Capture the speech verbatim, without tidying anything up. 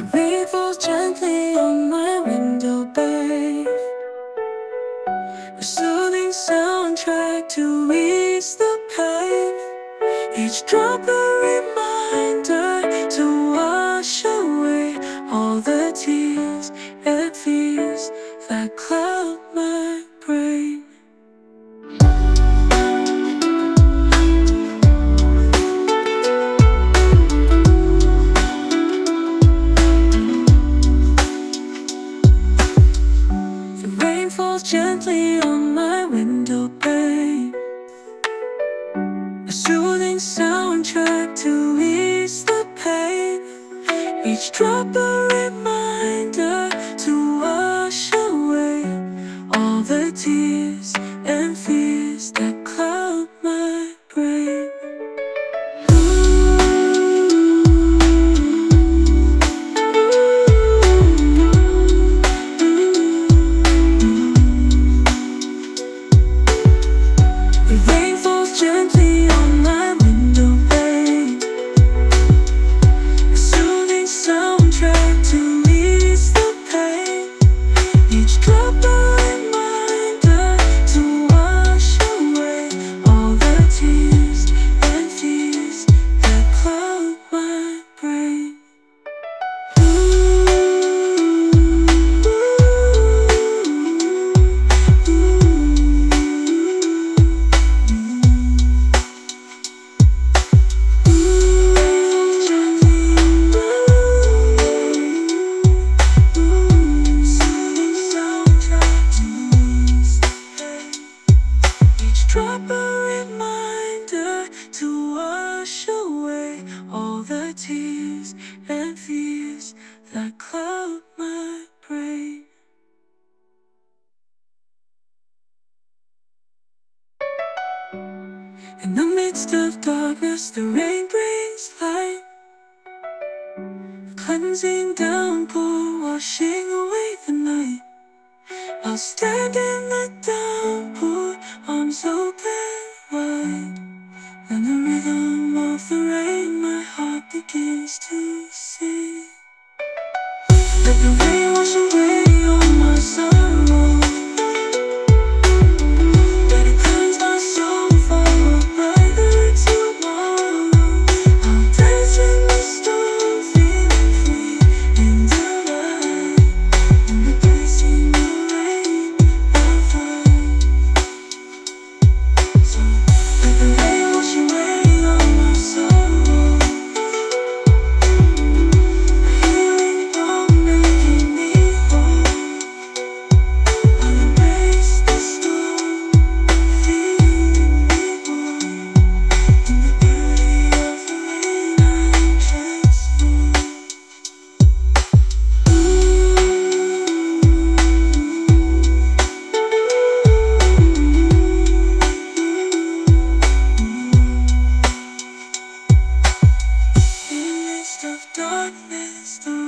rain falls gently on my window, babe. A soothing soundtrack to ease the pain. Each drop a reminder to wash away all the tears and fears that cloud my brain. The rain falls gently on my window, babe. A soothing soundtrack to ease the pain. Each drop a reminder to wash away all the tears and fears that cloud my brain. The rain falls gently on my window, babe. A soothing soundtrack to ease the pain. Each drop a reminder to wash away all the tears and fears that cloud my brain. Drop a reminder to wash away all the tears and fears that cloud my brain. In the midst of darkness, the rain brings light, cleansing downpour, washing away the night. I'll stand in the downpour, arms open wide, and the rhythm of the rain, my heart begins to sing. Let the rain wash away all my sorrow. Let it cleanse my soul for a brighter tomorrow. I'll dance in the storm, feeling free and alive. In the place in the rain I'll find. So let the rain wash away all my sorrow. Healing balm making me whole. I'll embrace the storm, feeling reborn. In the beauty of the rain I'm transformed. In the midst of darkness, the